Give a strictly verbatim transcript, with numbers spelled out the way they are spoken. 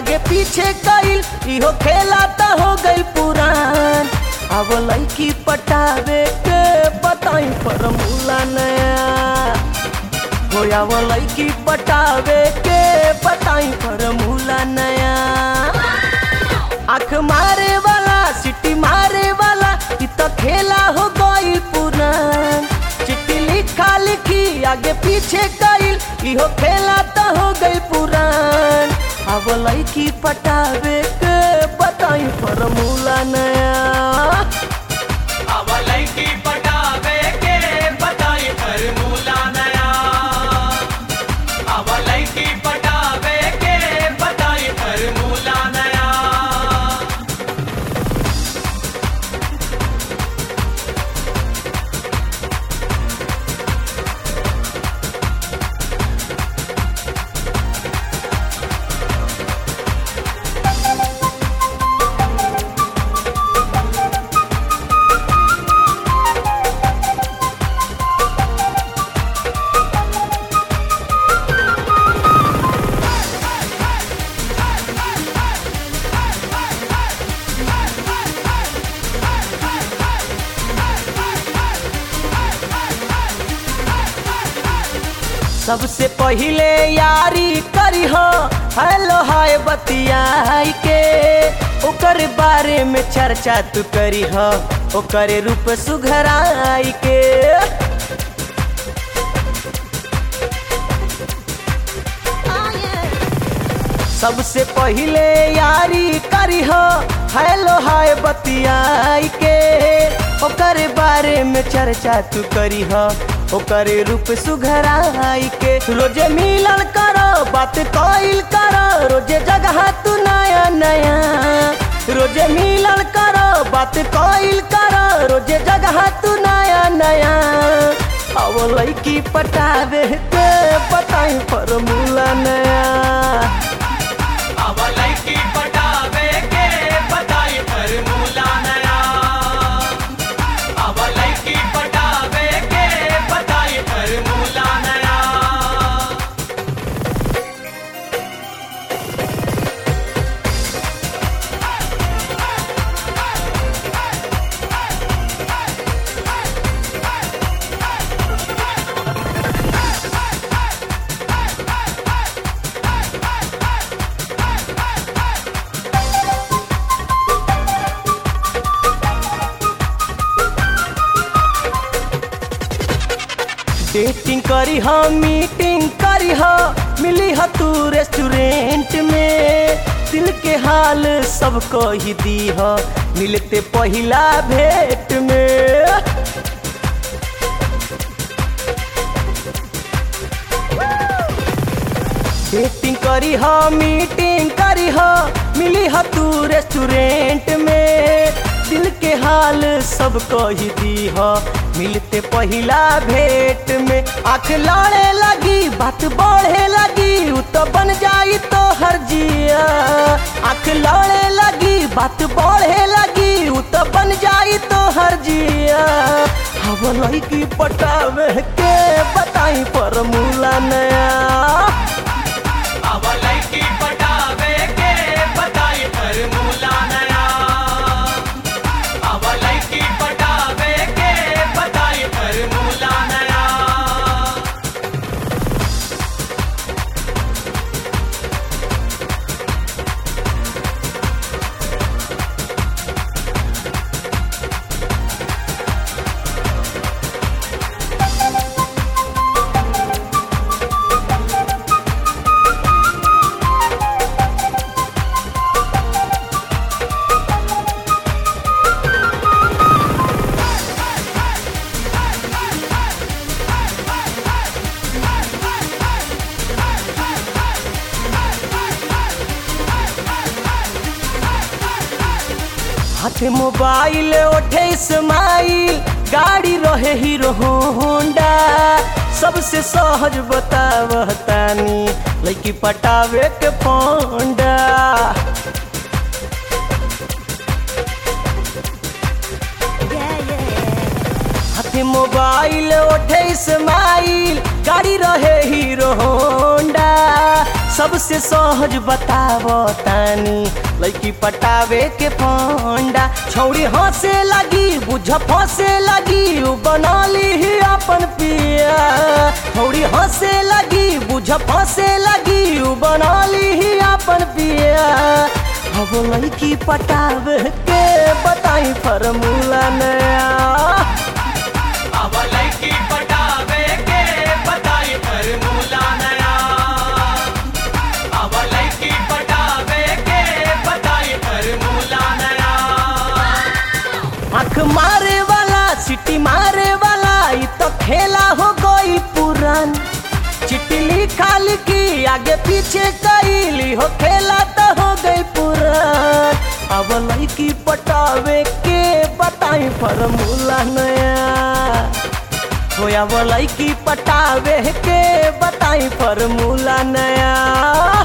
आगे पीछे कइल इहो खेला त हो गइल पुरान। अब लड़की पटावे के बताई फॉर्मूला नया हो। अब लड़की पटावे के बताई फॉर्मूला नया। आँख मारे वाला सिटी मारे वाला इ तो खेला हो गइल पुरान। चिट्ठी लिखा लिखी आगे पीछे कइल इहो खेला त हो गइल पुरान। अब लड़की पटावे के बताई फॉर्मूला नया। अब लड़की पटावे के बताई फॉर्मूला नया। अब लड़की पटावे के बताई फॉर्मूला नया। सबसे पहिले यारी करी हो हेलो हाय बतियाई के। ओकर बारे में चर्चा तू करी हो ओकर रूप सुघराई के। सबसे पहिले यारी करी हो हेलो हाय बतियाई के। ओकर बारे में चर्चा तू करी हो ओकर रूप सुघराई के। रोजे मिलन करो बात कइल करो रोजे जगह तू नया नया। रोजे मिलन करो बात कइल करो रोजे जगह तू नया नया। अब लड़की पटावे के बताई फॉर्मूला नया। अब लड़की पटावे के बताई फॉर्मूला नया। अब लड़की पटावे के बताई फॉर्मूला नया। डेटिंग करी हो मीटिंग करी हो मिली हो तू रेस्टोरेंट में। दिल के हाल सबको ही दी हो मिलते पहिला भेंट में। डेटिंग करी हो मीटिंग करी हो मिली हो तू रेस्टोरेंट में। दिल के हाल सबको ही दी हो मिलते पहिला भेंट में। आँख लड़े लगी बात बढ़े लगी उ तो बन जाई तो हर जिया। आँख लड़े लगी बात बढ़े लगी उ तो बन जाई तो हर जिया। अब लड़की पटावे के बताई फॉर्मूला नया। अब लड़की पटावे के बताई फॉर्मूला नया। अब लड़की पटावे के बताई फॉर्मूला नया। हाथे मोबाइल ओठे इस्माइल गाड़ी रहे हीरो होंडा। सबसे सहज बतावतानी लड़की पटावे के फोंडा। हाथे मोबाइल ओठे इस्माइल गाड़ी रहे हीरो होंडा। सबसे सहज बतावो तानी लड़की पटावे के फंडा। छौरी हंसे लगी बुझ फंसे लगी उ बनली ही अपन पिया। छौरी हंसे लगी बुझ फंसे लगी उ बनली ही अपन पिया। अब लड़की पटावे के बताई फॉर्मूला नया। अब लड़की पटावे के बताई फॉर्मूला नया। अब लड़की पटावे के बताई फॉर्मूला नया। आँख मारे वाला सिटी मारे वाला ये तो खेला हो गई पुरान। चिट्ठी खाली की आगे पीछे कैली हो खेला तो हो गई पुरान। अब लड़की पटावे के बताई फॉर्मूला नया। हो अब लड़की पटावे के बताई फॉर्मूला नया।